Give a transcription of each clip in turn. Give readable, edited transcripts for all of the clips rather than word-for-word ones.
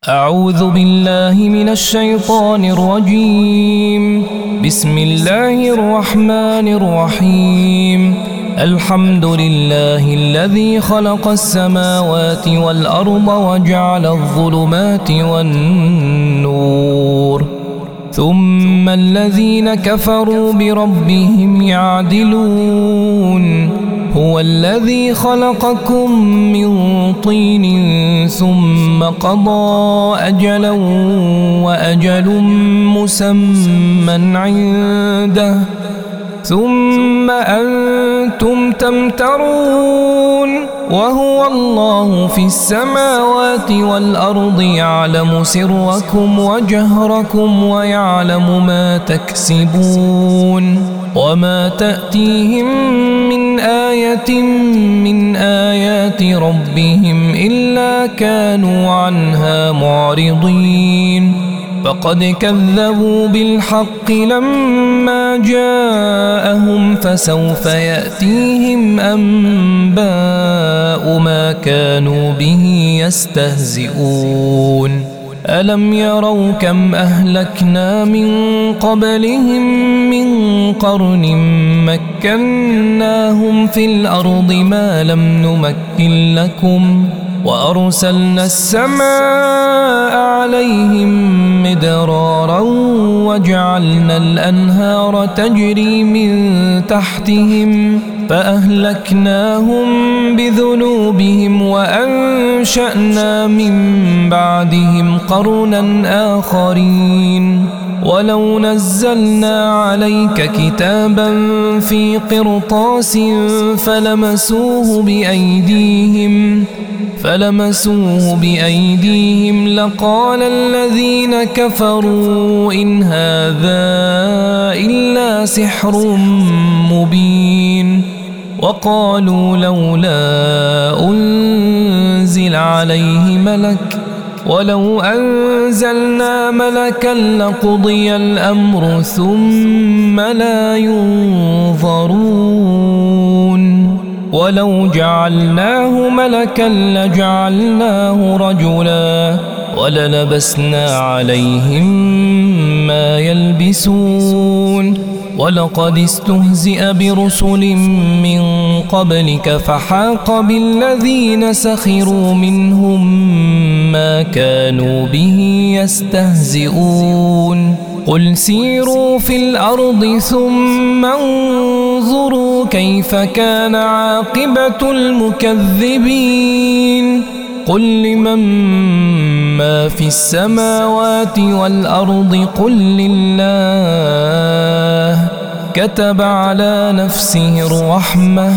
أعوذ بالله من الشيطان الرجيم. بسم الله الرحمن الرحيم. الحمد لله الذي خلق السماوات والأرض وجعل الظلمات والنور، ثم الذين كفروا بربهم يعدلون. هو الذي خلقكم من طين ثم قضى أجلا وأجل مسمى عنده ثم أنتم تمترون. وهو الله في السماوات والأرض يعلم سركم وجهركم ويعلم ما تكسبون. وما تأتيهم من آية من آيات ربهم إلا كانوا عنها معرضين. فقد كذبوا بالحق لما جاءهم، فسوف يأتيهم أنباء ما كانوا به يستهزئون. ألم يروا كم أهلكنا من قبلهم من قرن مكناهم في الأرض ما لم نمكن لكم، وأرسلنا السماء عليهم مدرارا وجعلنا الأنهار تجري من تحتهم فأهلكناهم بذنوبهم وأنشأنا من بعدهم قرنا آخرين. ولو نزلنا عليك كتابا في قرطاس فلمسوه بأيديهم لقال الذين كفروا إن هذا إلا سحر مبين. وقالوا لولا أنزل عليه ملك، ولو أنزلنا ملكا لقضي الأمر ثم لا ينظرون. ولو جعلناه ملكا لجعلناه رجلا وللبسنا عليهم ما يلبسون. ولقد استهزئ برسل من قبلك فحاق بالذين سخروا منهم ما كانوا به يستهزئون. قل سيروا في الأرض ثم انظروا كيف كان عاقبة المكذبين. قل لمن ما في السماوات والأرض قل لله. كتب على نفسه الرحمة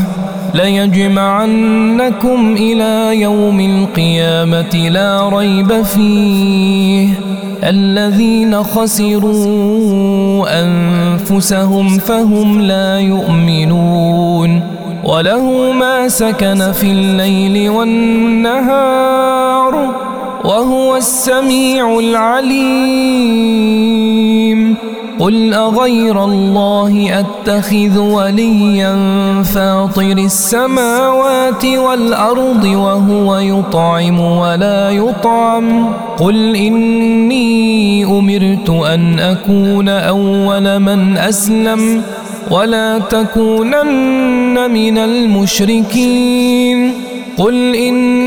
ليجمعنكم إلى يوم القيامة لا ريب فيه. الذين خسروا أنفسهم فهم لا يؤمنون. وله ما سكن في الليل والنهار وهو السميع العليم. قل أغير الله أتخذ وليا فاطر السماوات والأرض وهو يطعم ولا يطعم. قل إني أمرت أن أكون أول من أسلم ولا تكونن من المشركين. قل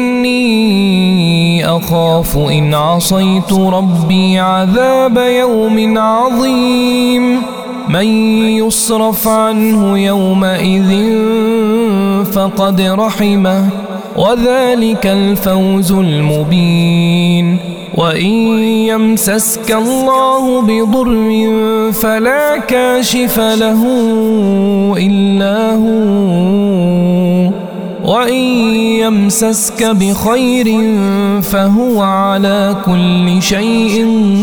إني أخاف إن عصيت ربي عذاب يوم عظيم. من يصرف عنه يومئذ فقد رحمه وذلك الفوز المبين. وإن يمسسك الله بضر فلا كاشف له إلا هو، وإن يمسسك بخير فهو على كل شيء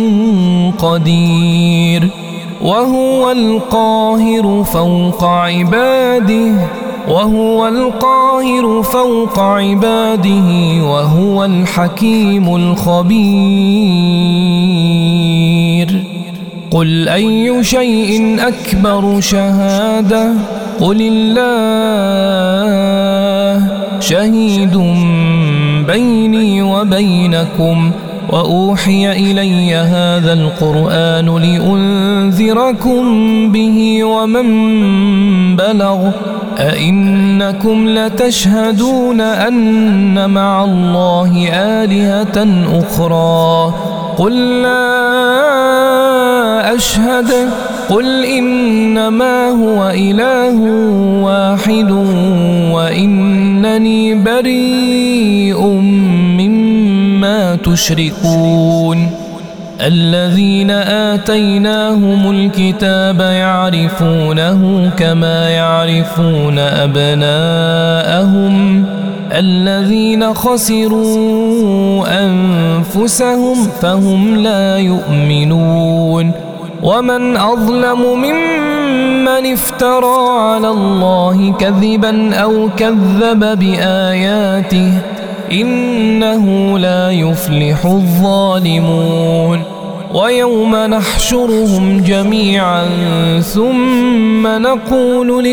قدير. وهو القاهر فوق عباده وهو الحكيم الخبير. قل أي شيء أكبر شهادة؟ قل الله شهيد بيني وبينكم وأوحي إلي هذا القرآن لأنذركم به ومن بلغ أئنكم لتشهدون أن مع الله آلهة أخرى قل لا أشهد قل إنما هو إله واحد وإنني بريء مما تشركون الذين آتيناهم الكتاب يعرفونه كما يعرفون أبناءهم الذين خسروا أنفسهم فهم لا يؤمنون ومن أظلم ممن افترى على الله كذبا أو كذب بآياته إنه لا يفلح الظالمون ويوم نحشرهم جميعا ثم نقول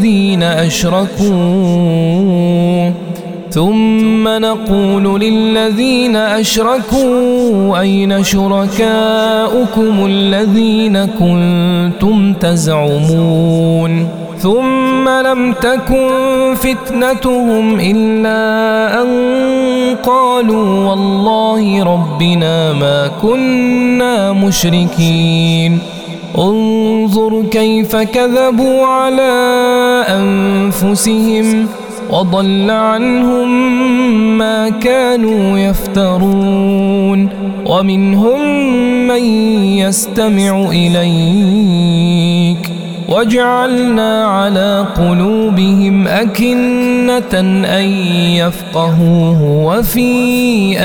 للذين أشركوا أين شركاؤكم الذين كنتم تزعمون ثم لم تكن فتنتهم إلا أن قالوا والله ربنا ما كنا مشركين انظر كيف كذبوا على أنفسهم وضل عنهم ما كانوا يفترون ومنهم من يستمع إليك وجعلنا على قلوبهم أكنة أن يفقهوه وفي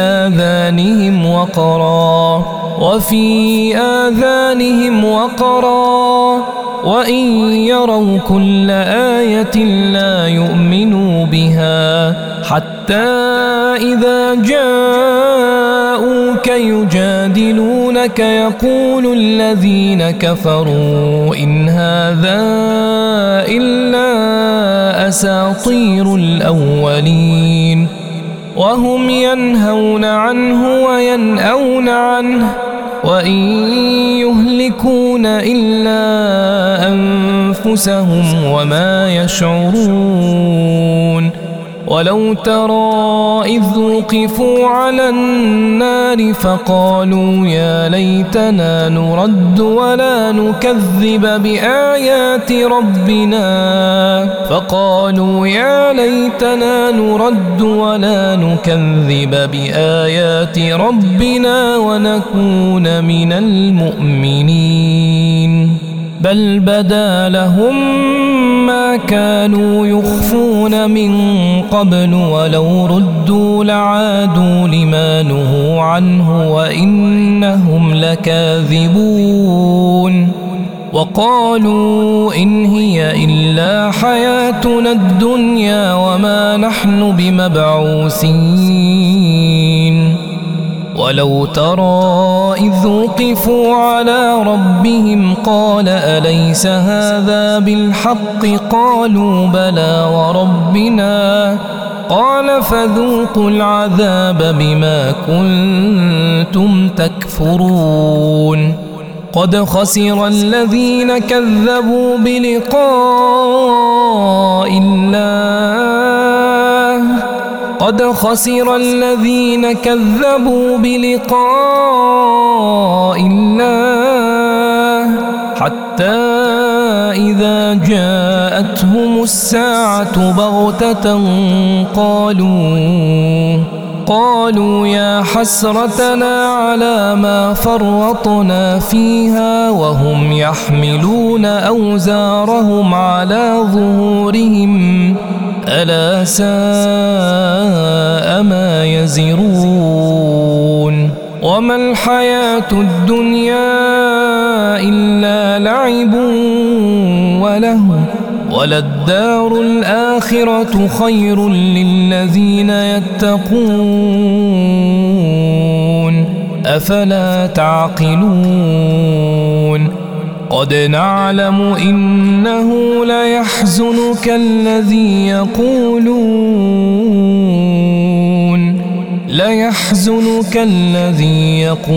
آذانهم وقرا وإن يروا كل آية لا يؤمنوا بها حتى إذا جاءوك يجادلونك يقول الذين كفروا إن هذا إلا أساطير الأولين وهم ينهون عنه وينأون عنه وإن يهلكون إلا أنفسهم وما يشعرون ولو ترى إذ وقفوا على النار فقالوا يا ليتنا نرد ولا نكذب بآيات ربنا ونكون من المؤمنين بل بدا لهم ما كانوا يخفون من قبل ولو ردوا لعادوا لما نهوا عنه وإنهم لكاذبون وقالوا إن هي إلا حياتنا الدنيا وما نحن بمبعوثين ولو ترى إذ وقفوا على ربهم قال أليس هذا بالحق قالوا بلى وربنا قال فذوقوا العذاب بما كنتم تكفرون قد خسر الذين كذبوا بلقاء الله حتى إذا جاءتهم الساعة بغتة قالوا يا حسرتنا على ما فرطنا فيها وهم يحملون أوزارهم على ظهورهم ألا ساء ما يزرون وما الحياة الدنيا إلا لعب ولهو وللدار الآخرة خير للذين يتقون أفلا تعقلون قد نعلم إنه ليحزنك الذي يقولون ليحزنك الذي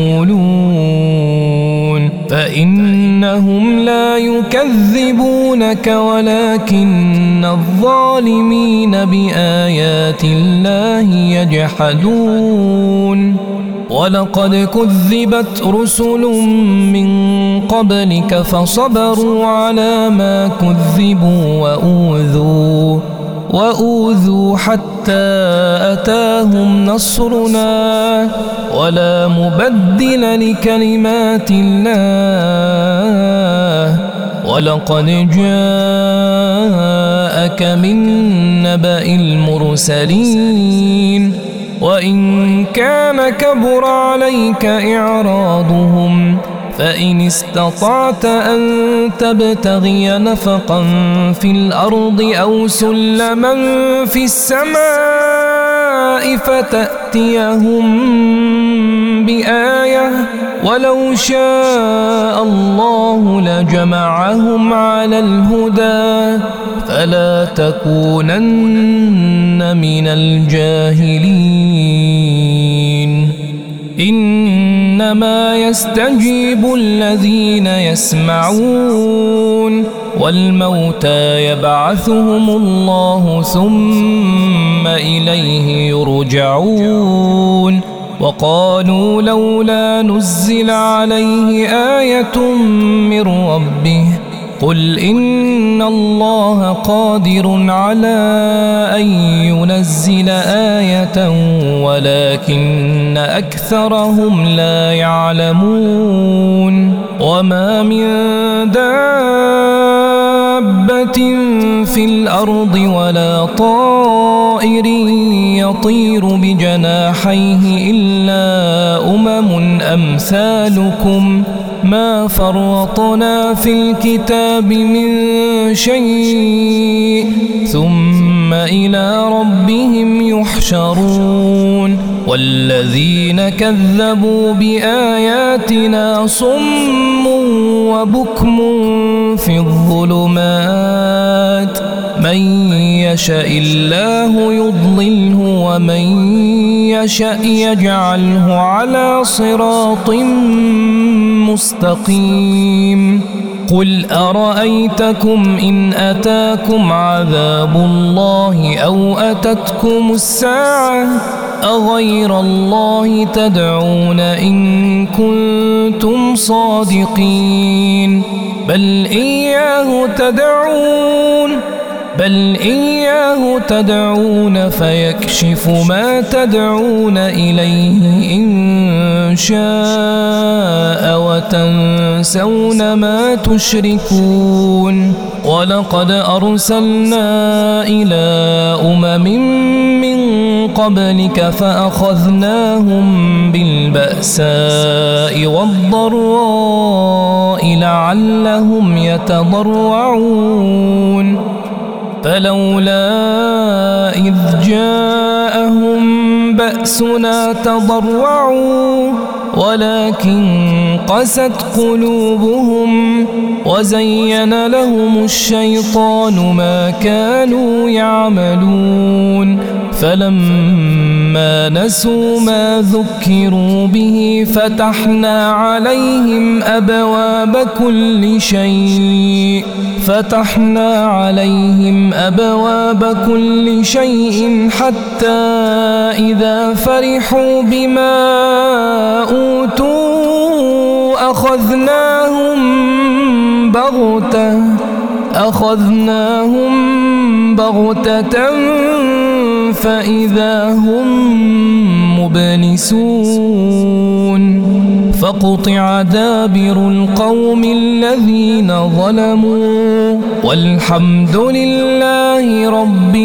يقولون فإنهم لا يكذبونك ولكن الظالمين بآيات الله يجحدون ولقد كذبت رسل من قبلك فصبروا على ما كذبوا وأوذوا حتى أتاهم نصرنا ولا مبدل لكلمات الله ولقد جاءك من نبأ المرسلين وإن كان كبر عليك إعراضهم فإن استطعت أن تبتغي نفقا في الأرض أو سلما في السماء فتأتيهم بآية ولو شاء الله لجمعهم على الهدى فلا تكونن من الجاهلين إنما يستجيب الذين يسمعون والموتى يبعثهم الله ثم إليه يرجعون وقالوا لولا نزل عليه آية من ربه قل إن الله قادر على أن ينزل آية ولكن أكثرهم لا يعلمون وما من دابة في الأرض ولا طائر يطير بجناحيه إلا أمثالكم ما فرطنا في الكتاب من شيء ثم إلى ربهم يحشرون والذين كذبوا بآياتنا صم وبكم في الظلمات من يشاء الله يضلله ومن يشاء يجعله على صراط مستقيم قل أرأيتكم إن أتاكم عذاب الله أو أتتكم الساعة أغير الله تدعون إن كنتم صادقين بل إياه تدعون فيكشف ما تدعون إليه إن شاء وتنسون ما تشركون ولقد أرسلنا إلى من قبلك فأخذناهم بالبأساء والضراء لعلهم يتضرعون فلولا إذ جاءهم بأسنا تضرعوا ولكن قست قلوبهم وزين لهم الشيطان ما كانوا يعملون فلما نسوا ما ذكروا به فتحنا عليهم أبواب كل شيء حتى إذا فرحوا بما أوتوا أخذناهم بغتة فإذا هم مبلسون فقطع دابر القوم الذين ظلموا والحمد لله رب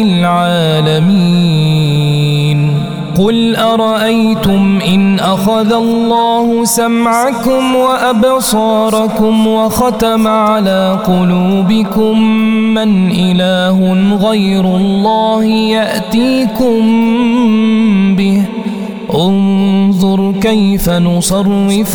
العالمين قل أرأيتم إن أخذ الله سمعكم وأبصاركم وختم على قلوبكم من إله غير الله يأتيكم به انظر كيف نصرف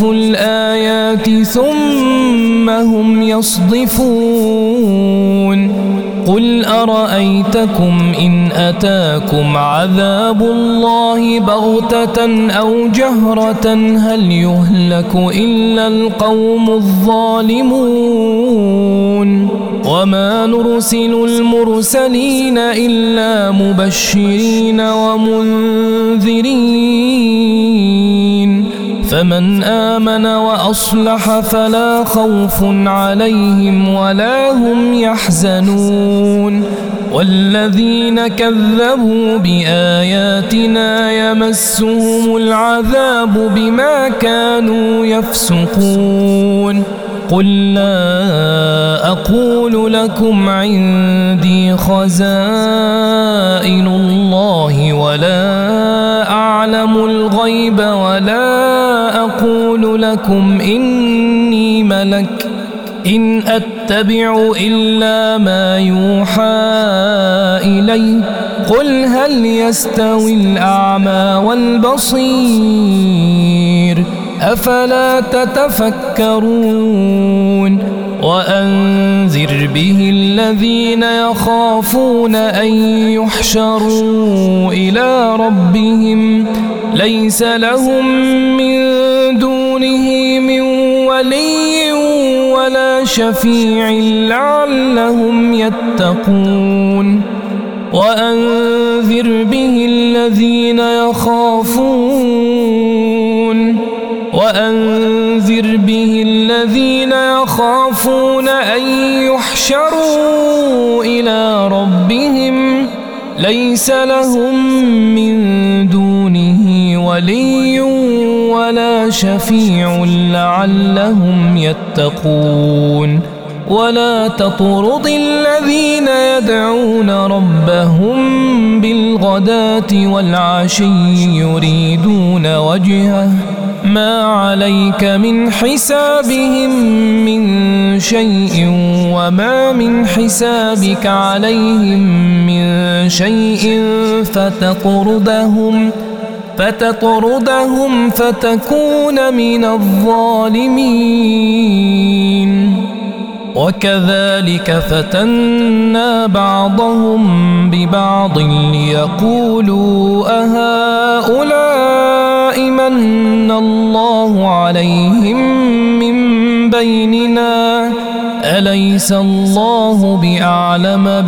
الآيات ثم هم يصدفون قل أرأيتكم إن أتاكم عذاب الله بغتة أو جهرة هل يهلك إلا القوم الظالمون وما نرسل المرسلين إلا مبشرين ومنذرين فمن آمن وأصلح فلا خوف عليهم ولا هم يحزنون والذين كذبوا بآياتنا يمسهم العذاب بما كانوا يفسقون قل لا أقول لكم عندي خزائن الله ولا أعلم الغيب ولا أقول لكم إني ملك إن أتبع إلا ما يوحى إلي قل هل يستوي الأعمى والبصير أفلا تتفكرون وأنذر به الذين يخافون أن يحشروا إلى ربهم ليس لهم من دونه من ولي ولا شفيع لعلهم يتقون وأنذر به الذين يخافون أن يحشروا إلى ربهم ليس لهم من دونه ولي ولا شفيع لعلهم يتقون ولا تطرد الذين يدعون ربهم بالغداة والعشي يريدون وجهه ما عليك من حسابهم من شيء وما من حسابك عليهم من شيء فتطردهم فتكون من الظالمين وكذلك فتنا بعضهم ببعض ليقولوا أهؤلاء من الله عليهم من بيننا أليس الله بأعلم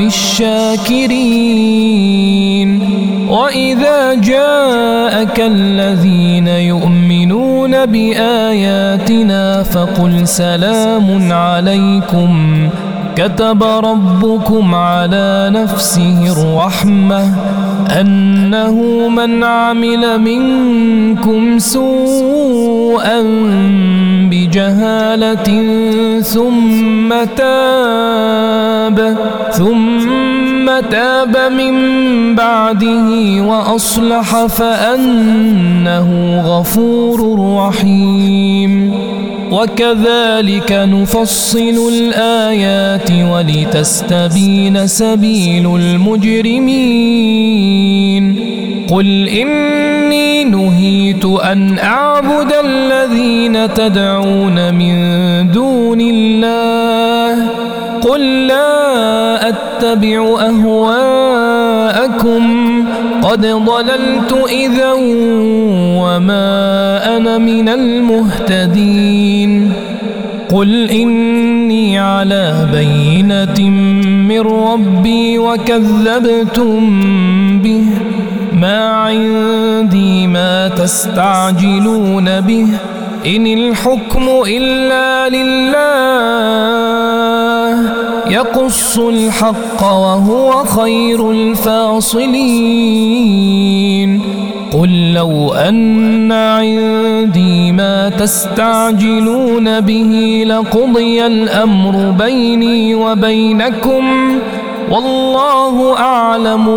بالشاكرين وإذا جاءك الذين يؤمنون بآياتنا فقل سلام عليكم كتب ربكم على نفسه الرحمة أنه من عمل منكم سوءا بجهالة ثم تاب من بعده وأصلح فأنه غفور رحيم وكذلك نفصل الآيات ولتستبين سبيل المجرمين قل إني نهيت أن أعبد الذين تدعون من دون الله قل لا أتبع أهواءكم قد ضللت إذا وما أنا من المهتدين قل إني على بينة من ربي وكذبتم به ما عندي ما تستعجلون به إن الحكم إلا لله يقص الحق وهو خير الفاصلين قل لو أن عندي ما تستعجلون به لقضي الأمر بيني وبينكم والله أعلم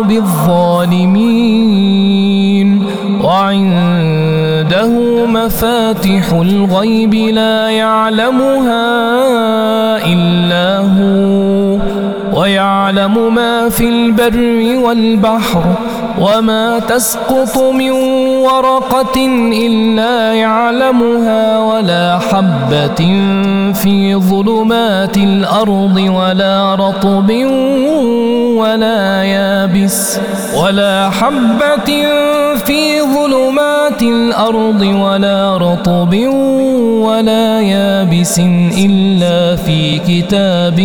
بالظالمين وعنده مفاتح الغيب لا يعلمها إلا هو ويعلم ما في البر والبحر وما تسقط من ورقة إلا يعلمها ولا حبة في ظلمات الأرض ولا رطب ولا يابس ولا حبة في ظلمات الأرض ولا رطب ولا يابس إلا في كتاب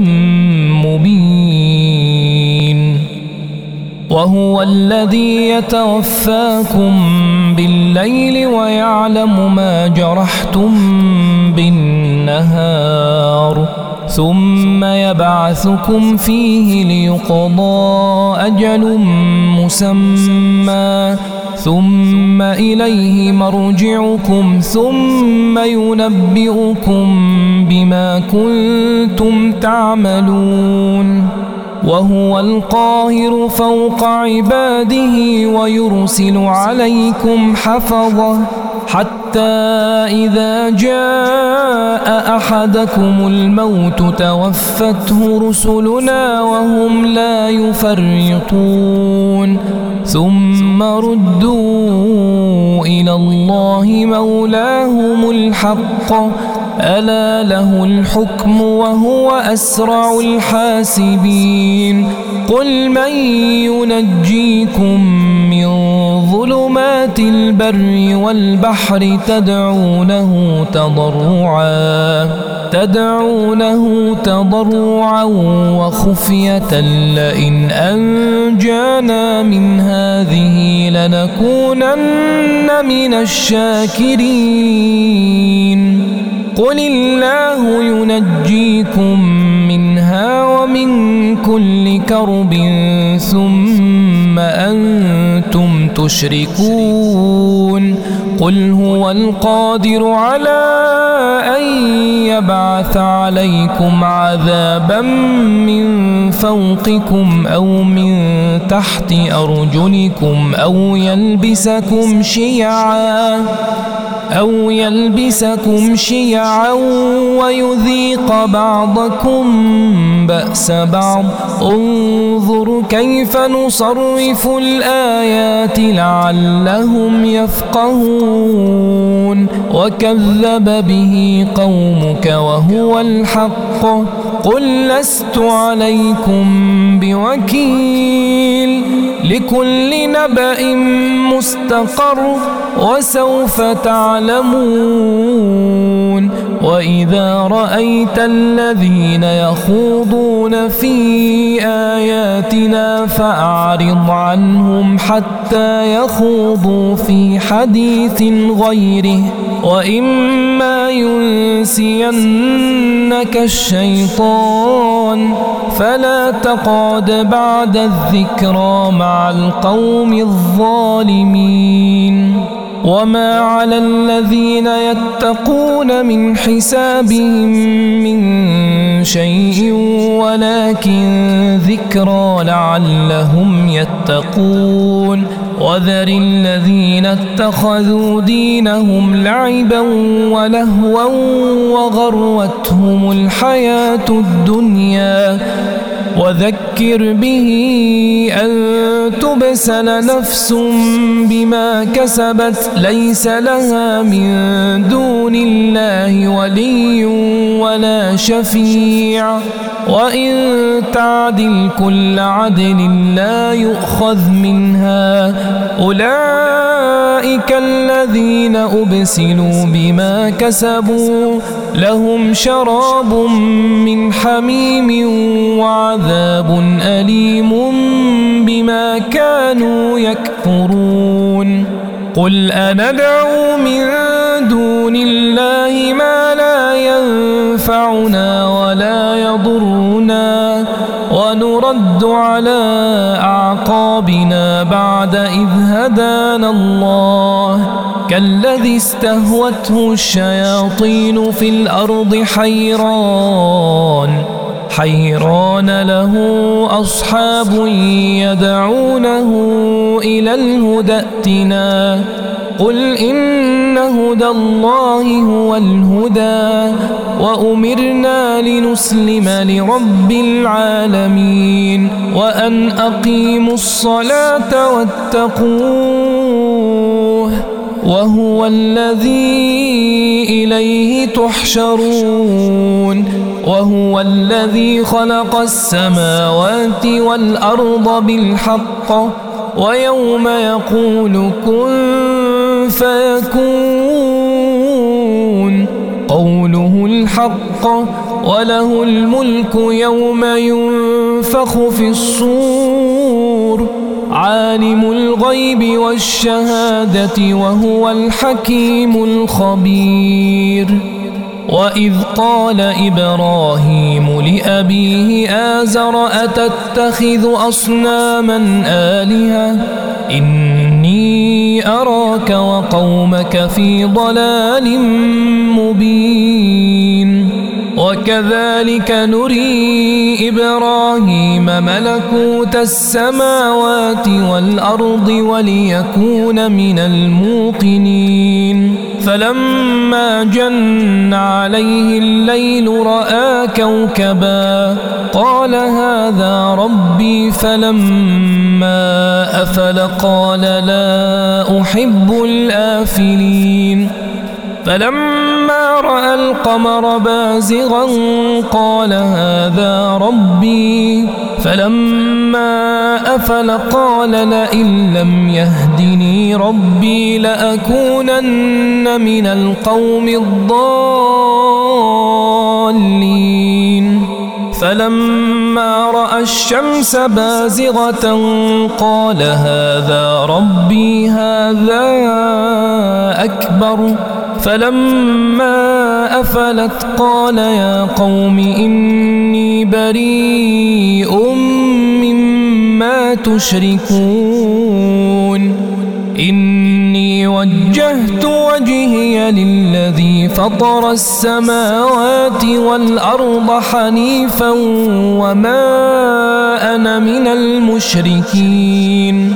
مبين. وهو الذي يتوفاكم بالليل ويعلم ما جرحتم بالنهار ثم يبعثكم فيه ليقضى أجل مسمى ثم إليه مرجعكم ثم ينبئكم بما كنتم تعملون. وهو القاهر فوق عباده ويرسل عليكم حفظة حتى إذا جاء أحدكم الموت توفته رسلنا وهم لا يفرطون ثم ردوا إلى الله مولاهم الحق ألا له الحكم وهو أسرع الحاسبين. قل من ينجيكم من ظلمات البر والبحر تدعونه تضرعا وخفية لئن أنجانا من هذه لنكونن من الشاكرين. قل الله ينجيكم منها ومن كل كرب ثم أنتم تشركون. قل هو القادر على أن يبعث عليكم عذابا من فوقكم أو من تحت أرجلكم أو يلبسكم شيعا ويذيق بعضكم بأس بعض. انظر كيف نصرف الآيات لعلهم يفقهون. وكذب به قومك وهو الحق قل لست عليكم بوكيل. لكل نبأ مستقر وسوف تعلمون. وإذا رأيت الذين يخوضون في آياتنا فأعرض عنهم حتى يخوضوا في حديث غيره وإما ينسينك الشيطان فلا تقعد بعد الذكرى مع القوم الظالمين. وما على الذين يتقون من حسابهم من شيء ولكن ذكرى لعلهم يتقون. وذر الذين اتخذوا دينهم لعبا ولهوا وغرتهم الحياة الدنيا وذكر به أن تبسل نفس بما كسبت ليس لها من دون الله ولي ولا شفيع وإن تعدل كل عدل لا يؤخذ منها. أولئك الذين أبسلوا بما كسبوا لهم شراب من حميم وعذاب أليم بما كانوا يكفرون. قل أندعو من دون الله ما لا ينفعنا ولا يضرنا ونرد على أعقابنا بعد إذ هدانا الله كالذي استهوته الشياطين في الأرض حيران له أصحاب يدعونه إلى الهدى ائتنا قل إن هدى الله هو الهدى وأمرنا لنسلم لرب العالمين وأن أقيموا الصلاة واتقوه وهو الذي إليه تحشرون وهو الذي خلق السماوات والأرض بالحق ويوم يقول كن فيكون قوله الحق وله الملك يوم ينفخ في الصور عالم الغيب والشهادة وهو الحكيم الخبير وإذ قال إبراهيم لأبيه آزر أتتخذ أصناما آلهة إني أراك وقومك في ضلال مبين وكذلك نري إبراهيم ملكوت السماوات والأرض وليكون من الموقنين فلما جن عليه الليل رأى كوكبا قال هذا ربي فلما أفل قال لا أحب الآفلين فلما رأى القمر بازغا قال هذا ربي فلما أفل قال لئن لم يهدني ربي لأكونن من القوم الضالين فلما رأى الشمس بازغة قال هذا ربي هذا أكبر فلما أفلت قال يا قوم إني بريء مما تشركون إني وجهت وجهي للذي فطر السماوات والأرض حنيفا وما أنا من المشركين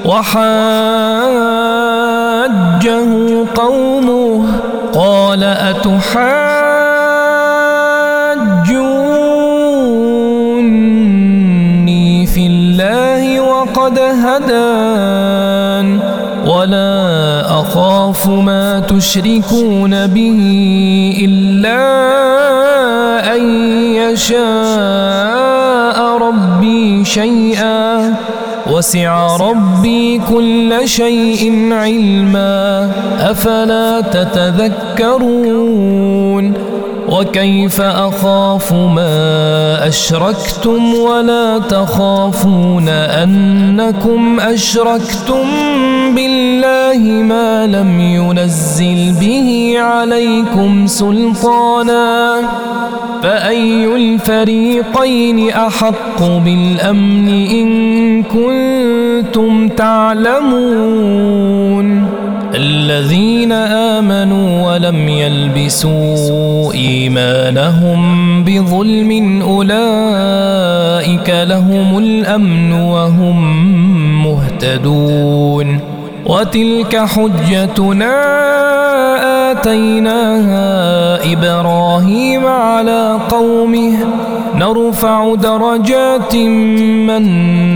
وحاجه قومه قال أتحاجوني في الله وقد هدان ولا أخاف ما تشركون به إلا أن يشاء ربي شيئا وسع ربي كل شيء علما أفلا تتذكرون وكيف أخاف ما أشركتم ولا تخافون أنكم أشركتم بالله ما لم ينزل به عليكم سلطانا فأي الفريقين أحق بالأمن إن كنتم تعلمون الذين آمنوا ولم يلبسوا إيمانهم بظلم أولئك لهم الأمن وهم مهتدون وتلك حجتنا آتيناها إبراهيم على قومه نرفع درجات من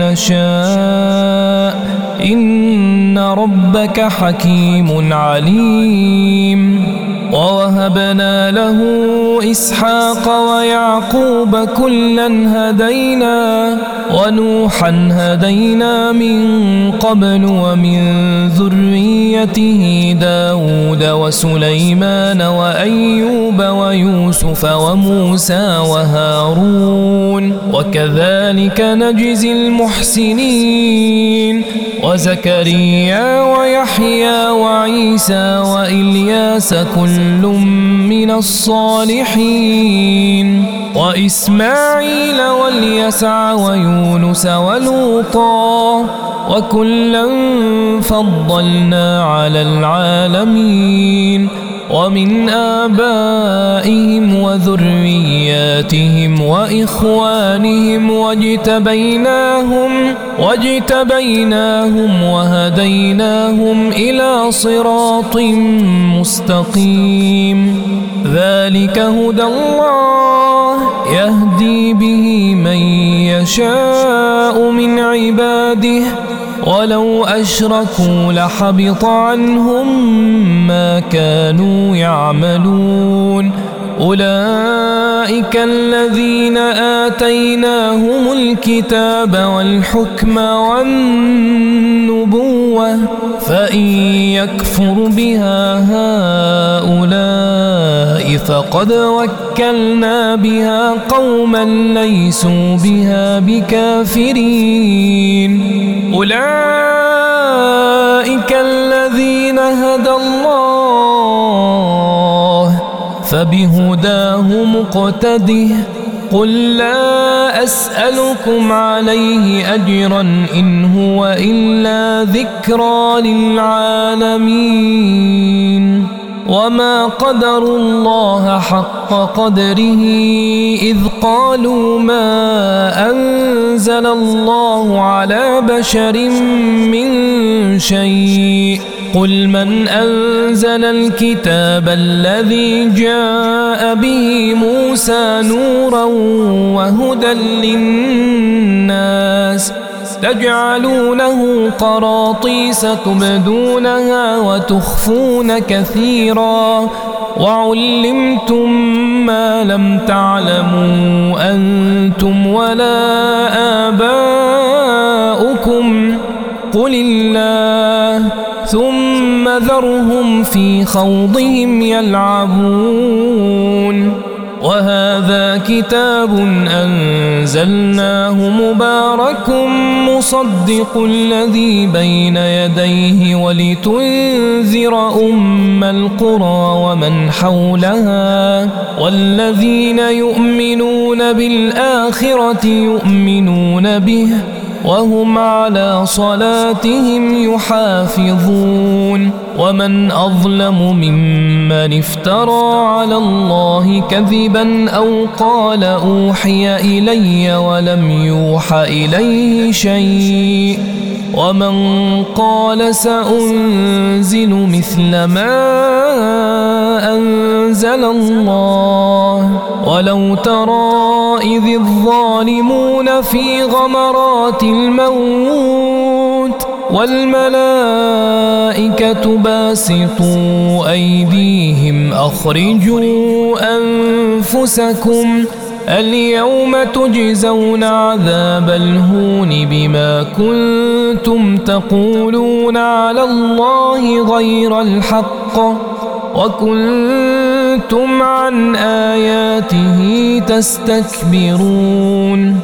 نشاء إن ربك حكيم عليم ووهبنا له إسحاق ويعقوب كلا هدينا ونوحا هدينا من قبل ومن ذريته داود وسليمان وأيوب ويوسف وموسى وهارون وكذلك نجزي المحسنين وزكريا ويحيى وعيسى وإلياس كل من الصالحين وإسماعيل واليسع ويونس ولوطا وكلا فضلنا على العالمين ومن آبائهم وذرياتهم وإخوانهم واجتبيناهم وهديناهم إلى صراط مستقيم ذلك هدى الله يهدي به من يشاء من عباده ولو أشركوا لحبط عنهم ما كانوا يعملون أولئك الذين آتيناهم الكتاب والحكم والنبوة فإن يكفر بها هؤلاء فقد وكلنا بها قوما ليسوا بها بكافرين أولئك الذين هدى الله فبهداه مقتده قل لا أسألكم عليه أجرا إن هو إلا ذكرى للعالمين وما قدروا الله حق قدره إذ قالوا ما أنزل الله على بشر من شيء قل من أنزل الكتاب الذي جاء به موسى نورا وهدى للناس تجعلونه قراطيس تبدونها وتخفون كثيرا وعلمتم ما لم تعلموا أنتم ولا آباؤكم قل الله ثم ذرهم في خوضهم يلعبون وهذا كتاب أنزلناه مبارك مصدق الذي بين يديه ولتنذر أم القرى ومن حولها والذين يؤمنون بالآخرة يؤمنون به وهم على صلاتهم يحافظون ومن أظلم ممن افترى على الله كذبا أو قال أوحي إلي ولم يوح إليه شيء ومن قال سأنزل مثل ما أنزل الله ولو ترى إذ الظالمون في غمرات الموت والملائكة باسطوا أيديهم أخرجوا أنفسكم اليوم تجزون عذاب الهون بما كنتم تقولون على الله غير الحق وكنتم عن آياته تستكبرون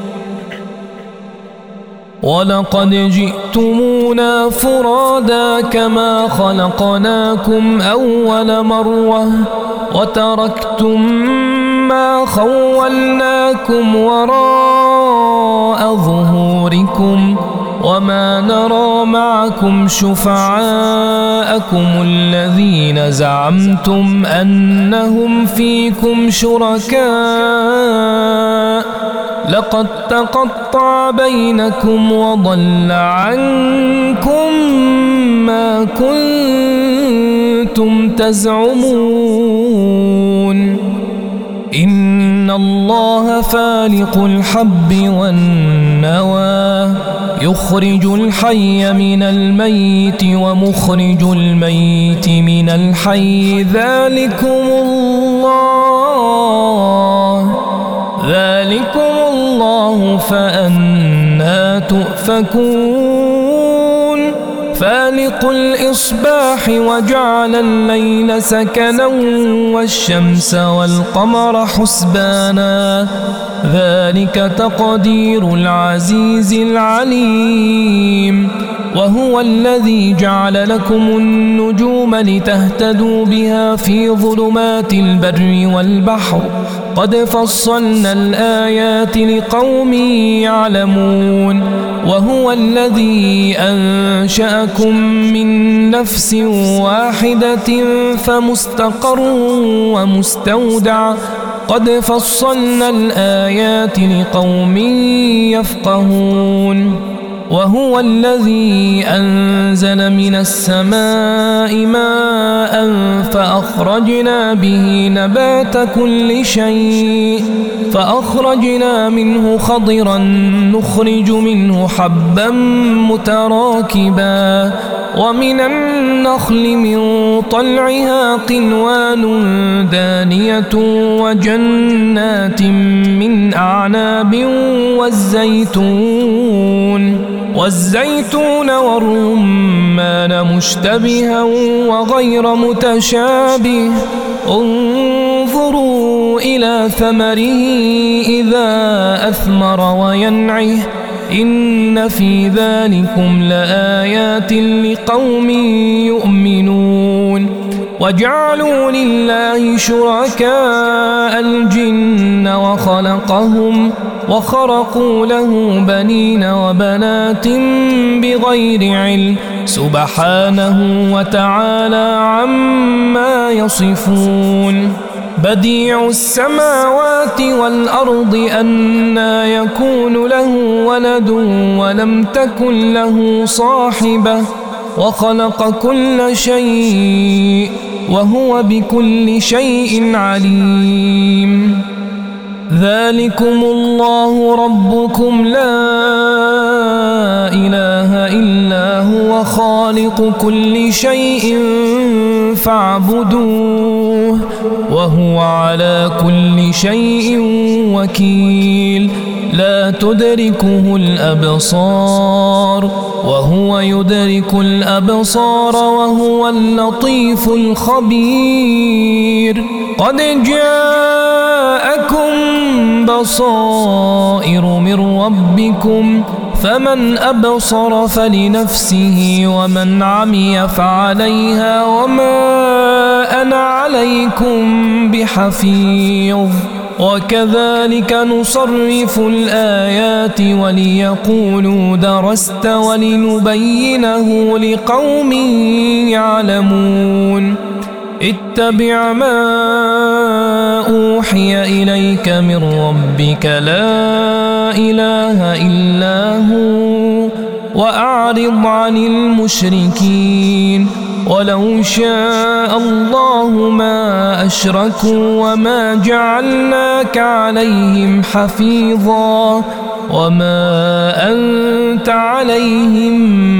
ولقد جئتمونا فرادا كما خلقناكم أول مرة وتركتم ما خولناكم وراء ظهوركم وما نرى معكم شفعاءكم الذين زعمتم أنهم فيكم شركاء لقد تقطع بينكم وضل عنكم ما كنتم تزعمون إن الله فالق الحب والنوى يخرج الحي من الميت ومخرج الميت من الحي ذلكم الله فأنى تؤفكون فالق الإصباح وجعل الليل سكنا والشمس والقمر حسبانا ذلك تقدير العزيز العليم وهو الذي جعل لكم النجوم لتهتدوا بها في ظلمات البر والبحر قد فصلنا الآيات لقوم يعلمون وهو الذي أنشأكم من نفس واحدة فمستقر ومستودع قد فصلنا الآيات لقوم يفقهون وهو الذي أنزل من السماء ماء فأخرجنا به نبات كل شيء فأخرجنا منه خضرا نخرج منه حبا متراكبا ومن النخل من طلعها قنوان دانية وجنات من أعناب والزيتون والرمان مشتبها وغير متشابه انظروا إلى ثمره إذا أثمر وينعه إن في ذلكم لآيات لقوم يؤمنون وجعلوا لله شركاء الجن وخلقهم وخرقوا له بنين وبنات بغير علم سبحانه وتعالى عما يصفون بديع السماوات والأرض أنى يكون له ولد ولم تكن له صاحبة وخلق كل شيء وهو بكل شيء عليم ذلكم الله ربكم لا إله إلا هو خالق كل شيء فاعبدوه وهو على كل شيء وكيل لا تدركه الأبصار وهو يدرك الأبصار وهو اللطيف الخبير قد جاءكم بصائر من ربكم فمن أبصر فلنفسه ومن عمي فعليها وما أنا عليكم بحفيظ وكذلك نصرف الآيات وليقولوا درست ولنبينه لقوم يعلمون اتبع ما أوحي إليك من ربك لا إله إلا هو وأعرض عن المشركين ولو شاء الله ما أشركوا وما جعلناك عليهم حفيظا وما أنت عليهم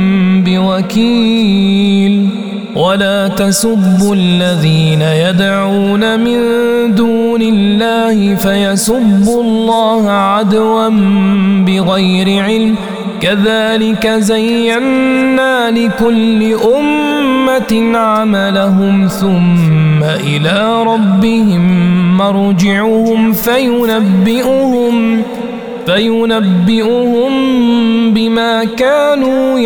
بوكيل ولا تسبوا الذين يدعون من دون الله فيسبوا الله عدوا بغير علم كذلك زينا لكل أمة عملهم ثم إلى ربهم مرجعهم فينبئهم بما كانوا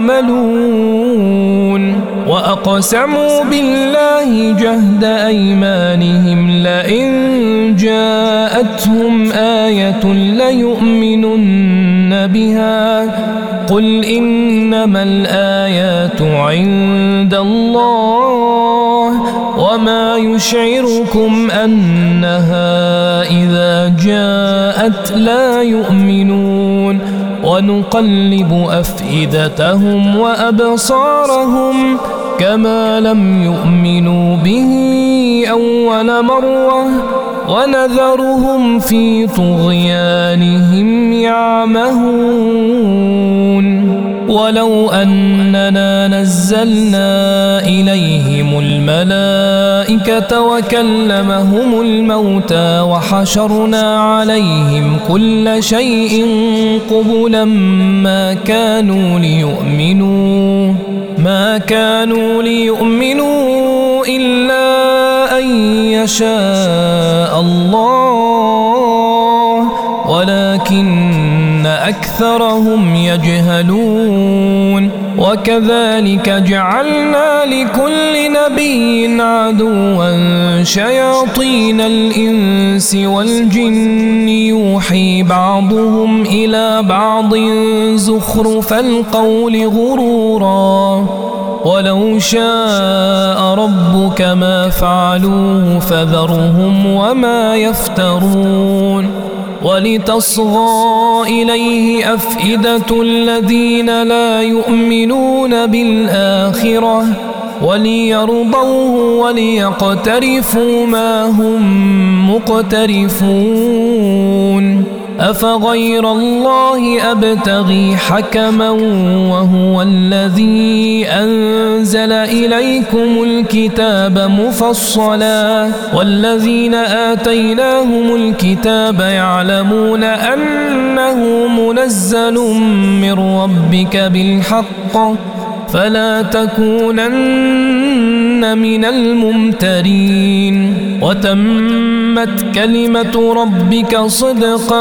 يعملون وأقسموا بالله جهد أيمانهم لئن جاءتهم آية ليؤمنن بها قل إنما الآيات عند الله وما يشعركم أنها إذا جاءت لا يؤمنون ونقلب أفئدتهم وأبصارهم كما لم يؤمنوا به أول مرة ونذرهم في طغيانهم يعمهون ولو أننا نزلنا إليهم الملائكة وكلمهم الموتى وحشرنا عليهم كل شيء قبلا ما كانوا ليؤمنوا إلا أن يشاء الله ولكن ولكن أكثرهم يجهلون وكذلك جعلنا لكل نبي عدوا شياطين الإنس والجن يوحي بعضهم إلى بعض زخرف القول غرورا ولو شاء ربك ما فعلوه فذرهم وما يفترون ولتصغى إليه أفئدة الذين لا يؤمنون بالآخرة وليرضوه وليقترفوا ما هم مقترفون أفغير الله أبتغي حكما وهو الذي أنزل إليكم الكتاب مفصلا والذين آتيناهم الكتاب يعلمون أنه منزل من ربك بالحق فلا تكونن من الممترين وتمت كلمة ربك صدقا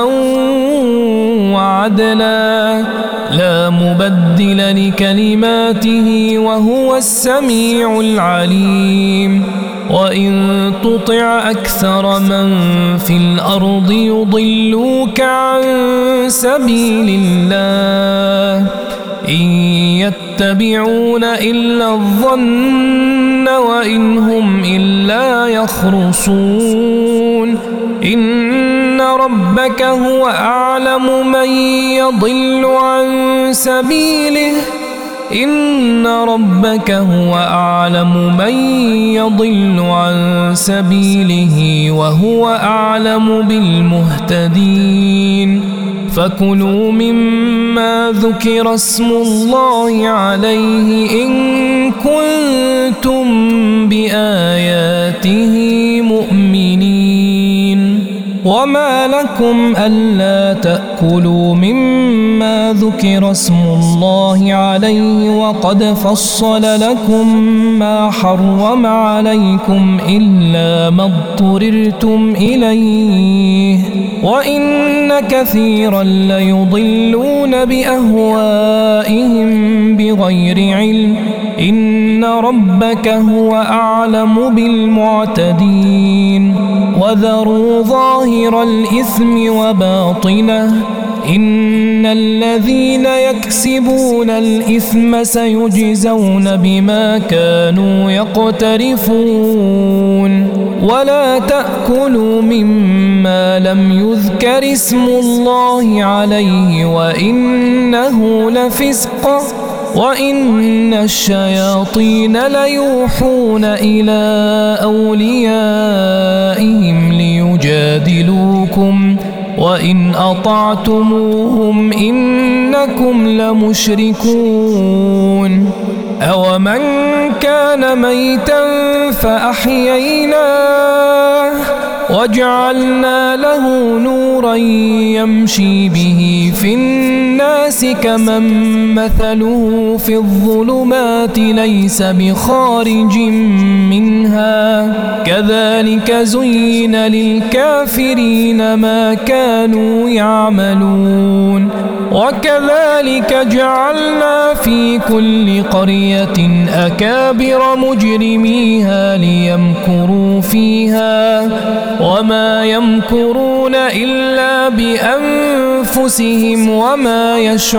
وعدلا لا مبدل لكلماته وهو السميع العليم وإن تطع أكثر من في الأرض يضلوك عن سبيل الله إن يتبعون إلا الظن وإن هم إلا يخرصون إن ربك هو أعلم من يضل عن سبيله إن ربك هو أعلم من يضل عن سبيله وهو أعلم بالمهتدين فكلوا مما ذكر اسم الله عليه إن كنتم بآياته مؤمنين وما لكم ألا تأكلوا مما ذكر اسم الله عليه وقد فصل لكم ما حرم عليكم إلا ما اضطررتم إليه وإن كثيرا ليضلون بأهوائهم بغير علم إن ربك هو أعلم بالمعتدين وذروا ظاهر الإثم وباطنه إن الذين يكسبون الإثم سيجزون بما كانوا يقترفون ولا تأكلوا مما لم يذكر اسم الله عليه وإنه لفسق وإن الشياطين ليوحون إلى أوليائهم ليجادلوكم وإن أطعتموهم إنكم لمشركون أومن كان ميتا فأحييناه وجعلنا له نورا يمشي به في الناس كمن مثله في الظلمات ليس بخارج منها كذلك زين للكافرين ما كانوا يعملون وكذلك جعلنا في كل قرية أكابر مجرميها ليمكروا فيها وما يمكرون إلا بأنفسهم وما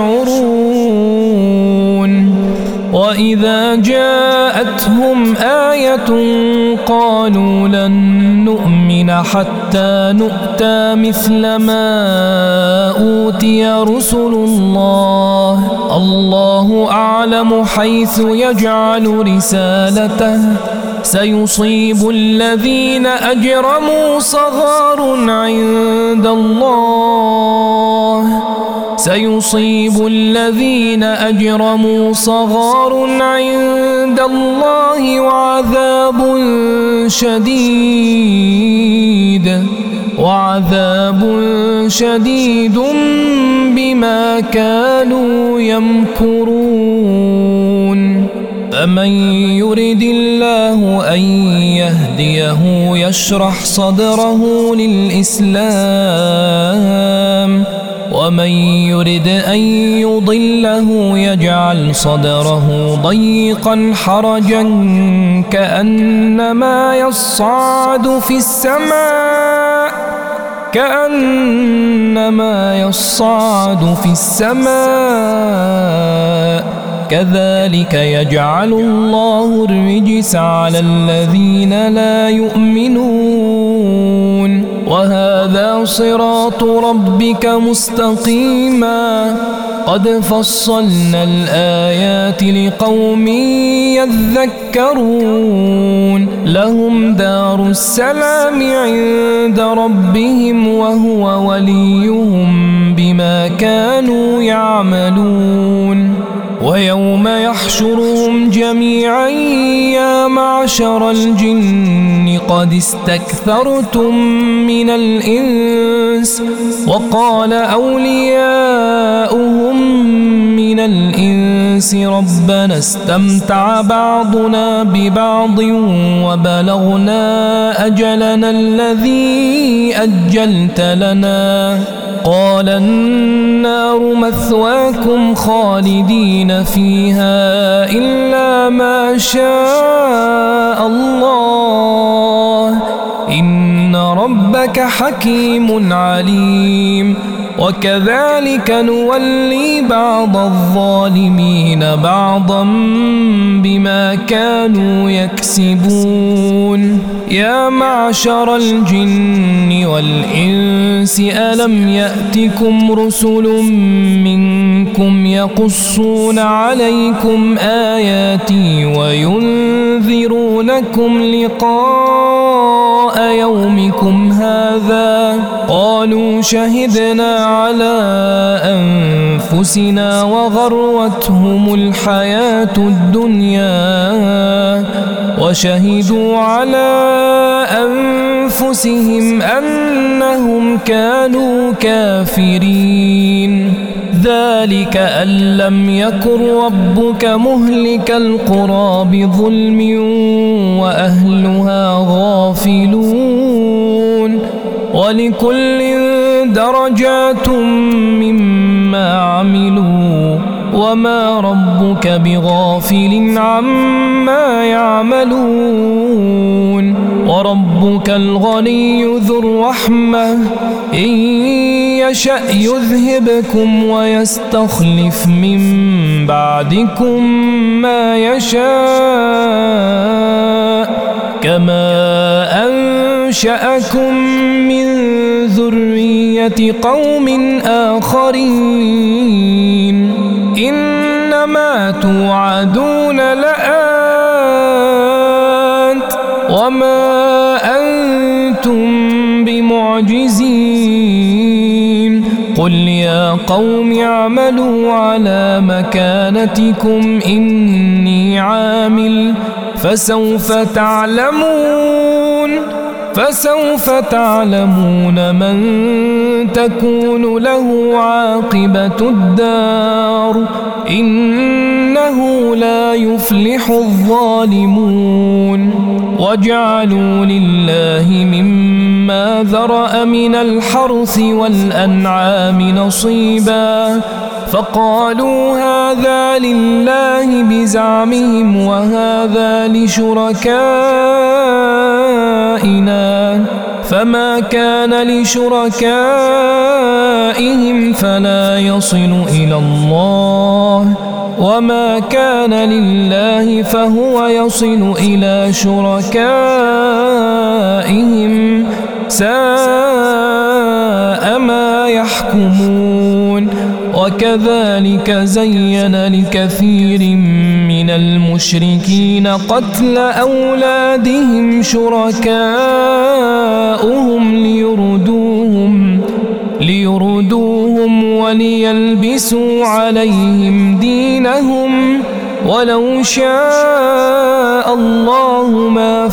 يشعرون وإذا جاءتهم آية قالوا لن نؤمن حتى نؤتى مثل ما أوتي رسل الله الله أعلم حيث يجعل رسالته سيصيب الذين أجرموا صغار عند الله سيصيب الذين أجرموا صغار عند الله وعذاب شديد بما كانوا يمكرون فمن يرد الله أن يهديه يشرح صدره للإسلام ومن يرد أن يضله يجعل صدره ضيقا حرجا كأنما يصعد في السماء كذلك يجعل الله الرجس على الذين لا يؤمنون وهذا صراط ربك مستقيما قد فصلنا الآيات لقوم يذكرون لهم دار السلام عند ربهم وهو وليهم بما كانوا يعملون ويوم يحشرهم جميعا يا معشر الجن قد استكثرتم من الإنس وقال أولياؤهم من الإنس ربنا استمتع بعضنا ببعض وبلغنا أجلنا الذي أجلت لنا قال النار مثواكم خالدين فيها إلا ما شاء الله إن ربك حكيم عليم وكذلك نولي بعض الظالمين بعضا بما كانوا يكسبون يا معشر الجن والإنس ألم يأتكم رسل منكم يقصون عليكم آياتي وينذرونكم لقاء يومكم هذا قالوا شهدنا على أنفسنا وغرتهم الحياة الدنيا وشهدوا على أنفسهم أنهم كانوا كافرين ذلك أن لم يكن ربك مهلك القرى بظلم وأهلها غافلون ولكل درجات مما عملوا وما ربك بغافل عما يعملون وربك الغني ذو الرحمة إن يشأ يذهبكم ويستخلف من بعدكم ما يشاء كما أنشأكم من ذرية قوم آخرين إنما توعدون لآت وما أنتم بمعجزين قل يا قوم اعملوا على مكانتكم إني عامل فسوف تعلمون من تكون له عاقبة الدار إنه لا يفلح الظالمون وجعلوا لله مما ذرأ من الحرث والأنعام نصيبا فقالوا هذا لله بزعمهم وهذا لشركائنا فما كان لشركائهم فلا يصل إلى الله وما كان لله فهو يصل إلى شركائهم ساء ما يحكمون وكذلك زين لكثير من المشركين قتل أولادهم شركاؤهم ليردوهم وليلبسوا عليهم دينهم ولو شاء الله ما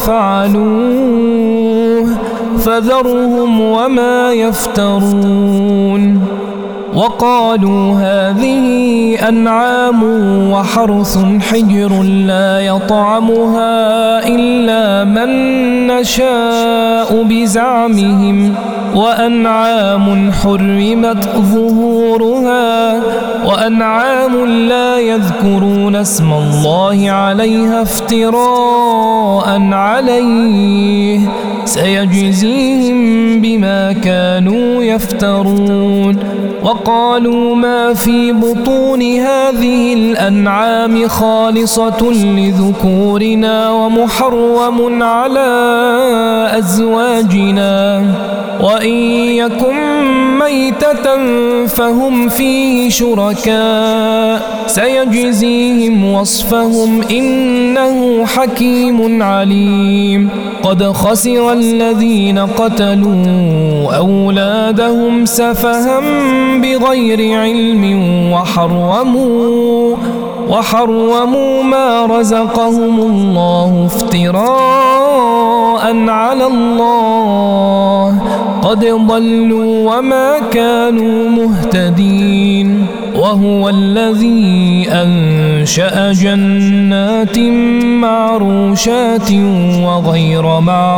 فعلوه فذرهم وما يفترون وقالوا هذه أنعام وحرث حجر لا يطعمها إلا من نشاء بزعمهم وأنعام حرمت ظهورها وأنعام لا يذكرون اسم الله عليها افتراء عليه سيجزيهم بما كانوا يفترون. وقالوا ما في بطون هذه الأنعام خالصة لذكورنا ومحرم على أزواجنا وإن يكن ميتة فهم فيه شركاء سيجزيهم وصفهم إنه حكيم عليم. قد خسر الذين قتلوا أولادهم سفها بغير علم وحرموا ما رزقهم الله افتراء على الله قد ضلوا وما كانوا مهتدين. وهو الذي أنشأ جنات معروشات وغير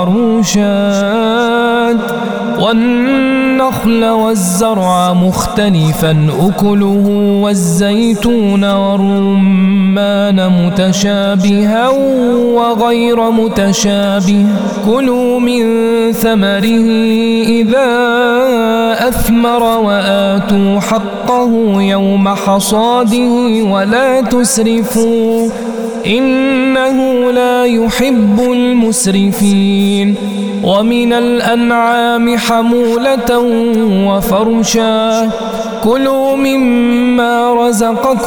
معروشات والنخل والزرع مختلفا أكله والزيتون والرمان متشابها وغير متشابه كلوا من ثمره إذا أثمر وآتوا حقه يوم حصاده ولا تسرفوا إنه لا يحب المسرفين. ومن الأنعام حمولة وفرشا كلوا مما رزقكم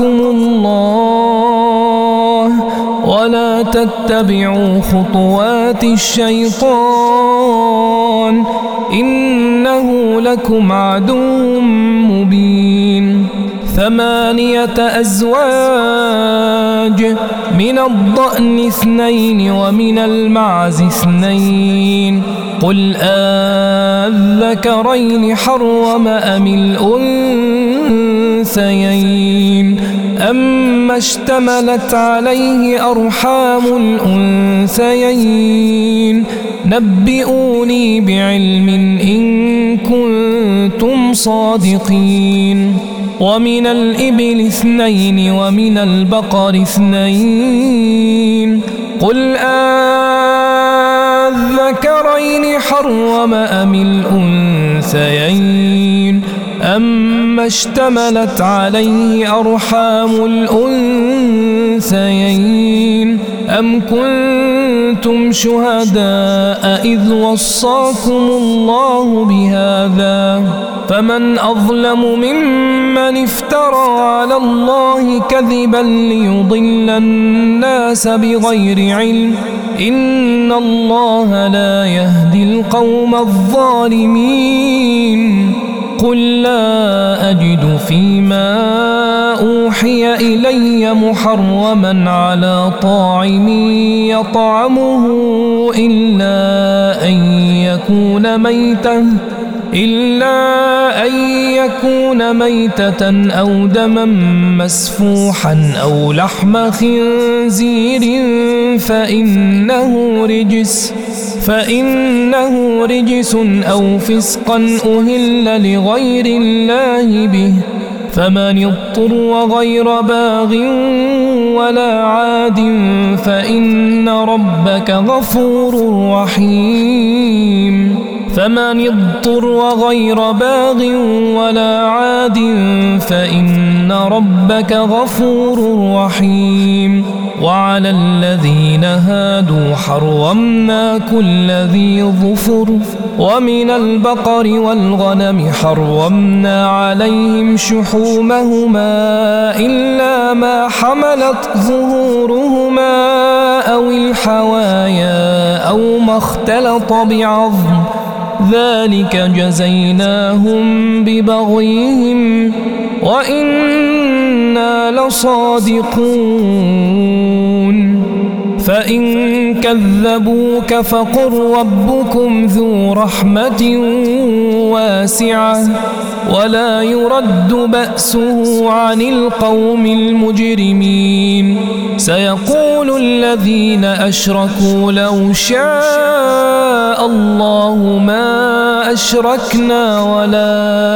الله ولا تتبعوا خطوات الشيطان إنه لكم عدو مبين. 8 أزواج من الضأن 2 ومن المعز 2 قل أذكرين حرم أم الأنثيين أما اشتملت عليه أرحام الأنثيين نبئوني بعلم إن كنتم صادقين. ومن الإبل 2 ومن البقر 2 قل أذكرين حرم أم الأنثيين أما اشتملت عليه أرحام الأنثيين أم كنتم شهداء إذ وصاكم الله بهذا فمن أظلم ممن افترى على الله كذبا ليضل الناس بغير علم إن الله لا يهدي القوم الظالمين. قل لا أجد فيما أوحي إلي محرما على طاعم يطعمه إلا أن يكون ميتة أو دما مسفوحا أو لحم خنزير فإنه رجس أو فسقا أهل لغير الله به فمن اضطر غير باغ ولا عاد فإن ربك غفور رحيم. فمن اضطر غير باغ ولا عاد فإن ربك غفور رحيم. وعلى الذين هادوا حرمنا كل ذي ظفر ومن البقر والغنم حرمنا عليهم شحومهما إلا ما حملت ظهورهما أو الحوايا أو ما اختلط بعظم ذلك جزيناهم ببغيهم وإنا لصادقون. فإن كذبوك فقل ربكم ذو رحمة واسعة ولا يرد بأسه عن القوم المجرمين سيقول الذين أشركوا لو شاء الله ما أشركنا ولا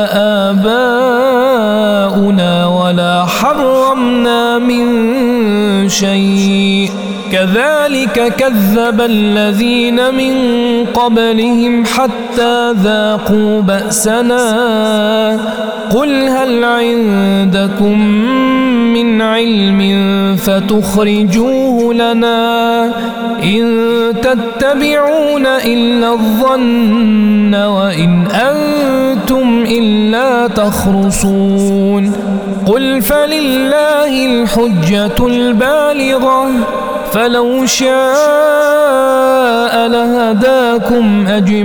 آباؤنا ولا حرمنا من شيء كذلك كذب الذين من قبلهم حتى ذاقوا بأسنا قل هل عندكم من علم فتخرجوه لنا إن تتبعون إلا الظن وإن أنتم إلا تخرصون قل فلله الحجة البالغة فلو شاء لهداكم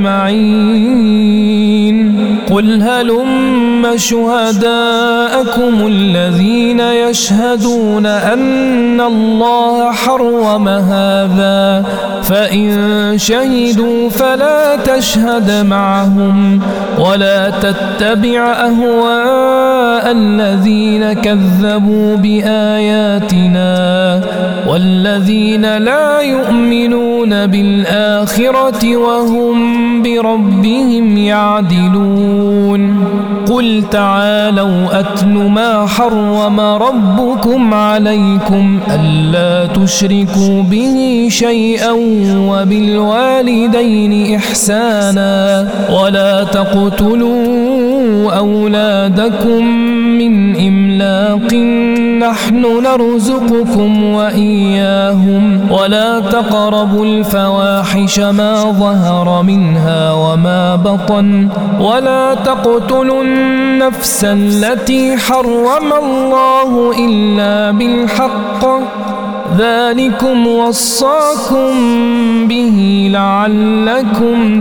أجمعين قل هلم شهداءكم الذين يشهدون أن الله حرم هذا فإن شهدوا فلا تشهد معهم ولا تتبع أهواء الذين كذبوا بآياتنا والذين لا يؤمنون بالآخرة وهم بربهم يعدلون قل تعالوا أتل ما حرم ربكم عليكم ألا تشركوا به شيئا وبالوالدين إحسانا ولا تقتلوا أولادكم من إملاق نحن نرزقكم وإياهم ولا تقربوا الفواحش ما ظهر منها وما بطن ولا تقتلوا النفس التي حرم الله إلا بالحق ذلكم وصاكم به لعلكم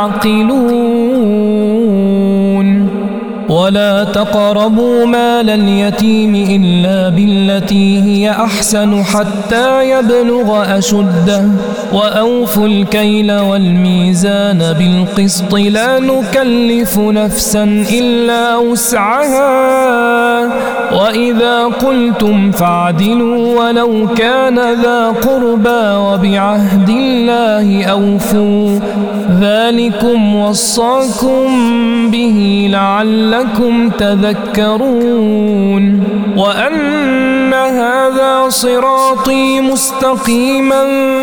تعقلون ولا تقربوا مال اليتيم إلا بالتي هي أحسن حتى يبلغ أشده وأوفوا الكيل والميزان بالقسط لا نكلف نفسا إلا وسعها وإذا قلتم فاعدلوا ولو كان ذا قربى وبعهد الله أوفوا ذلكم وصاكم به لعلكم تذكرون وأن هذا صراطي مستقيما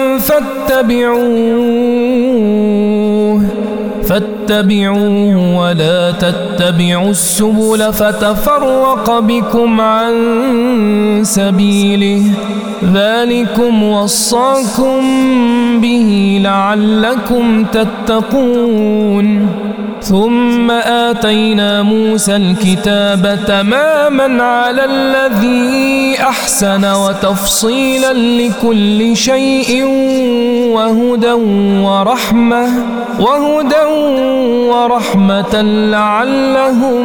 فاتبعوه ولا تتبعوا السبل فتفرق بكم عن سبيله ذلكم وصاكم به لعلكم تتقون ثم آتينا موسى الكتاب تماما على الذي أحسن وتفصيلا لكل شيء وهدى ورحمة لعلهم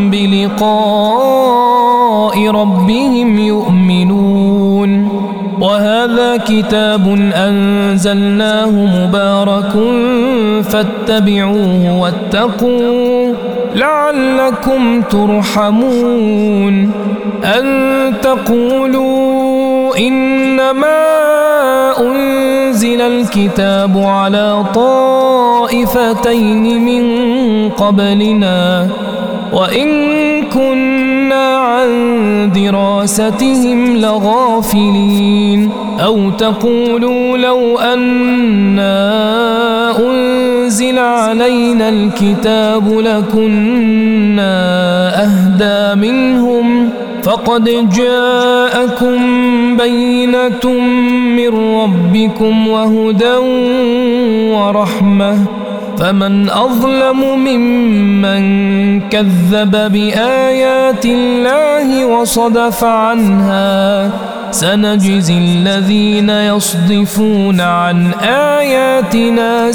بلقاء ربهم يؤمنون وهذا كتاب أنزلناه مبارك فاتبعوه واتقوا لعلكم ترحمون أن تقولوا إنما أنزل الكتاب على طائفتين من قبلنا وإن كنا عن دراستهم لغافلين أو تقولوا لو أنا أنزل علينا الكتاب لكنا أهدى منهم فقد جاءكم بينة من ربكم وهدى ورحمة فمن أظلم ممن كذب بآيات الله وصدف عنها سنجزي الذين يصدفون عن آياتنا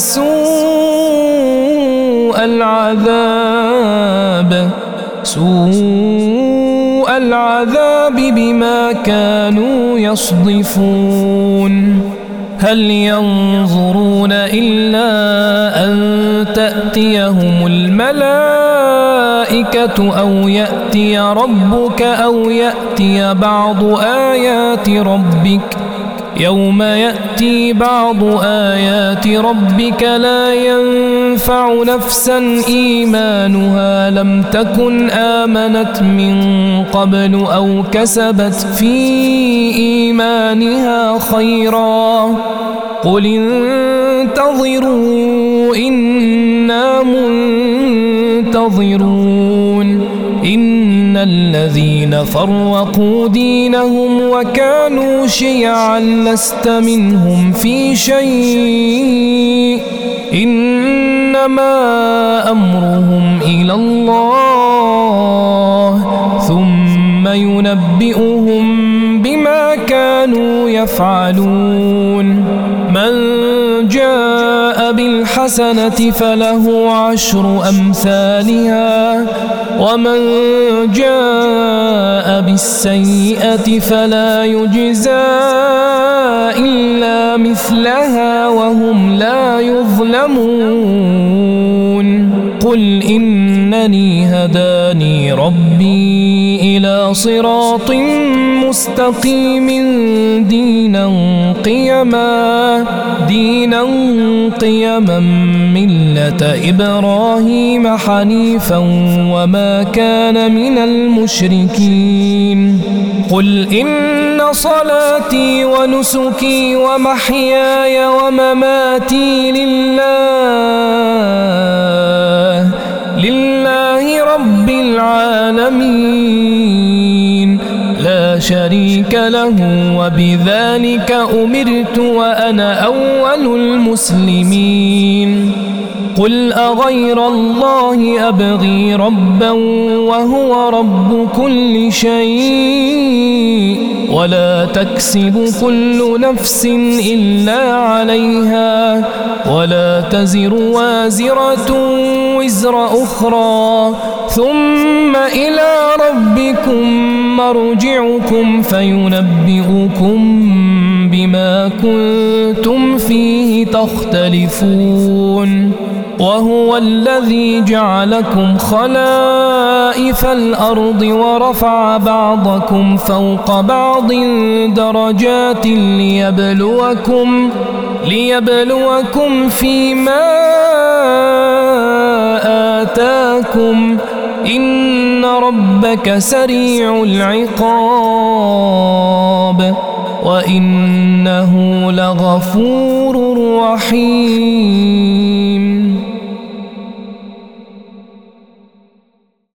سوء العذاب بما كانوا يصدفون هل ينظرون إلا أن تأتيهم الملائكة أو يأتي ربك أو يأتي بعض آيات ربك يوم يأتي بعض آيات ربك لا ينفع نفسا إيمانها لم تكن آمنت من قبل أو كسبت في إيمانها خيرا قل انتظروا إنا منتظرون إن الذين فرقوا دينهم وكانوا شيعا لست منهم في شيء إنما أمرهم إلى الله ثم ينبئهم بما كانوا يفعلون من جاء بالحسنة فله 10 أمثالها ومن جاء بالسيئة فلا يجزى إلا مثلها وهم لا يظلمون قل إنني هداني ربي إلى صراط مستقيم دينا قيما ملة إبراهيم حنيفا وما كان من المشركين قل إن صلاتي ونسكي ومحياي ومماتي لله رب العالمين لا شريك له وبذلك أمرت وأنا أول المسلمين قل أغير الله أبغي ربا وهو رب كل شيء ولا تكسب كل نفس إلا عليها ولا تزر وازرة وزر أخرى ثم إلى ربكم مرجعكم فينبئكم بما كنتم فيه تختلفون وهو الذي جعلكم خلائف الأرض ورفع بعضكم فوق بعض درجات ليبلوكم فيما آتاكم إن ربك سريع العقاب وإنه لغفور رحيم